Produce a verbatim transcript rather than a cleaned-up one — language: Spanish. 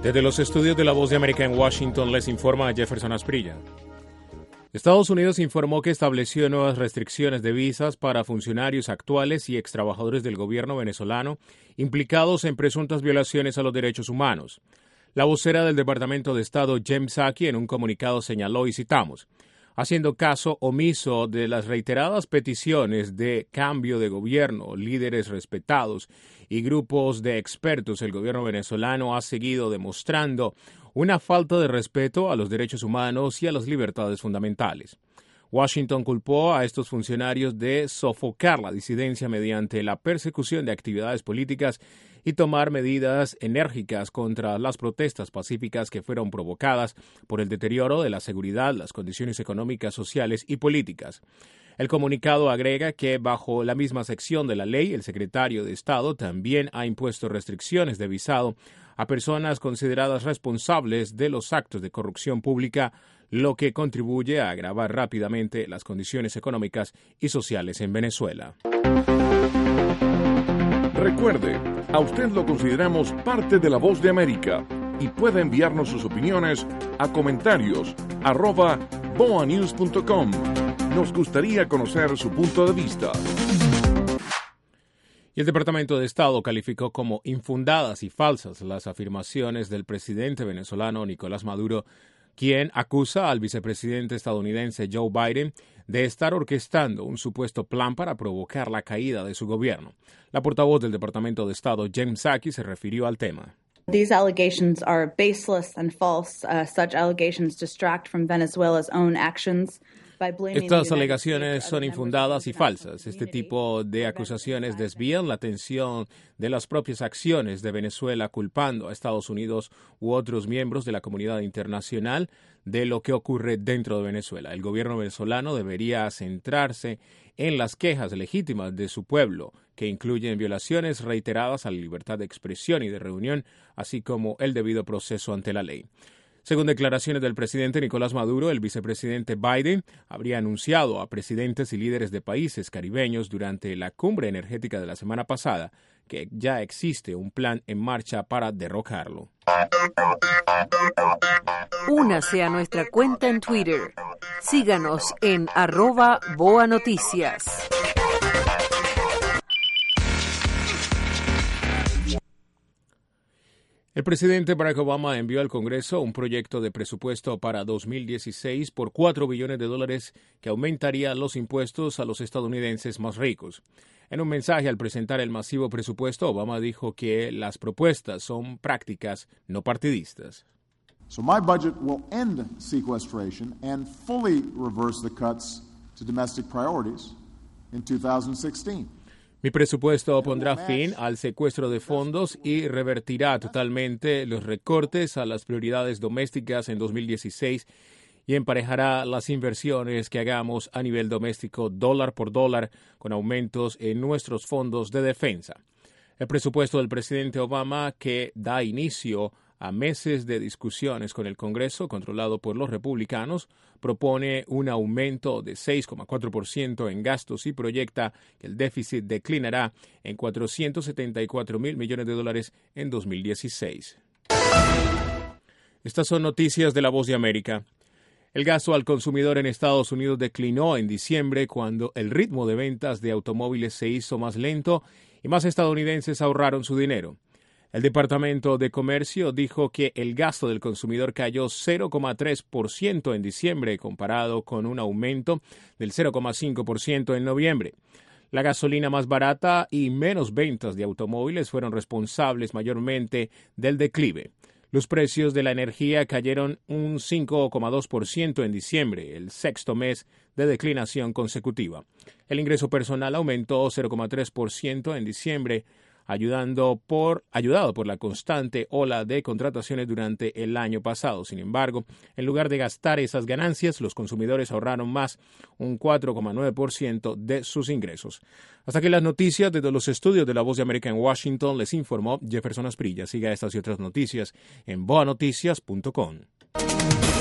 Desde los estudios de La Voz de América en Washington les informa Jefferson Asprilla. Estados Unidos informó que estableció nuevas restricciones de visas para funcionarios actuales y extrabajadores del gobierno venezolano implicados en presuntas violaciones a los derechos humanos. La vocera del Departamento de Estado, Jen Psaki, en un comunicado señaló, y citamos, haciendo caso omiso de las reiteradas peticiones de cambio de gobierno, líderes respetados y grupos de expertos, el gobierno venezolano ha seguido demostrando una falta de respeto a los derechos humanos y a las libertades fundamentales. Washington culpó a estos funcionarios de sofocar la disidencia mediante la persecución de actividades políticas y tomar medidas enérgicas contra las protestas pacíficas que fueron provocadas por el deterioro de la seguridad, las condiciones económicas, sociales y políticas. El comunicado agrega que bajo la misma sección de la ley, el secretario de Estado también ha impuesto restricciones de visado a personas consideradas responsables de los actos de corrupción pública, lo que contribuye a agravar rápidamente las condiciones económicas y sociales en Venezuela. Recuerde, a usted lo consideramos parte de La Voz de América y puede enviarnos sus opiniones a comentarios arroba boa news punto com. Nos gustaría conocer su punto de vista. Y el Departamento de Estado calificó como infundadas y falsas las afirmaciones del presidente venezolano Nicolás Maduro, quien acusa al vicepresidente estadounidense Joe Biden de estar orquestando un supuesto plan para provocar la caída de su gobierno. La portavoz del Departamento de Estado, Jen Psaki, se refirió al tema. These allegations are baseless and false. Uh, such allegations distract from Venezuela's own actions. Estas alegaciones son infundadas y falsas. Este tipo de acusaciones desvían la atención de las propias acciones de Venezuela, culpando a Estados Unidos u otros miembros de la comunidad internacional de lo que ocurre dentro de Venezuela. El gobierno venezolano debería centrarse en las quejas legítimas de su pueblo, que incluyen violaciones reiteradas a la libertad de expresión y de reunión, así como el debido proceso ante la ley. Según declaraciones del presidente Nicolás Maduro, el vicepresidente Biden habría anunciado a presidentes y líderes de países caribeños durante la cumbre energética de la semana pasada que ya existe un plan en marcha para derrocarlo. Únase a nuestra cuenta en Twitter. Síganos en arroba Boa Noticias. El presidente Barack Obama envió al Congreso un proyecto de presupuesto para dos mil dieciséis por cuatro billones de dólares que aumentaría los impuestos a los estadounidenses más ricos. En un mensaje al presentar el masivo presupuesto, Obama dijo que las propuestas son prácticas, no partidistas. So my budget will end sequestration and fully reverse the cuts to domestic priorities in two thousand sixteen. Mi presupuesto pondrá fin al secuestro de fondos y revertirá totalmente los recortes a las prioridades domésticas en dos mil dieciséis y emparejará las inversiones que hagamos a nivel doméstico dólar por dólar con aumentos en nuestros fondos de defensa. El presupuesto del presidente Obama, que da inicio a meses de discusiones con el Congreso, controlado por los republicanos, propone un aumento de seis coma cuatro por ciento en gastos y proyecta que el déficit declinará en cuatrocientos setenta y cuatro mil millones de dólares en dos mil dieciséis. Estas son noticias de La Voz de América. El gasto al consumidor en Estados Unidos declinó en diciembre cuando el ritmo de ventas de automóviles se hizo más lento y más estadounidenses ahorraron su dinero. El Departamento de Comercio dijo que el gasto del consumidor cayó cero coma tres por ciento en diciembre comparado con un aumento del cero coma cinco por ciento en noviembre. La gasolina más barata y menos ventas de automóviles fueron responsables mayormente del declive. Los precios de la energía cayeron un cinco coma dos por ciento en diciembre, el sexto mes de declinación consecutiva. El ingreso personal aumentó cero coma tres por ciento en diciembre, ayudando por, ayudado por la constante ola de contrataciones durante el año pasado. Sin embargo, en lugar de gastar esas ganancias, los consumidores ahorraron más, un cuatro coma nueve por ciento de sus ingresos. Hasta aquí las noticias desde los estudios de La Voz de América en Washington. Les informó Jefferson Asprilla. Siga estas y otras noticias en boa noticias punto com.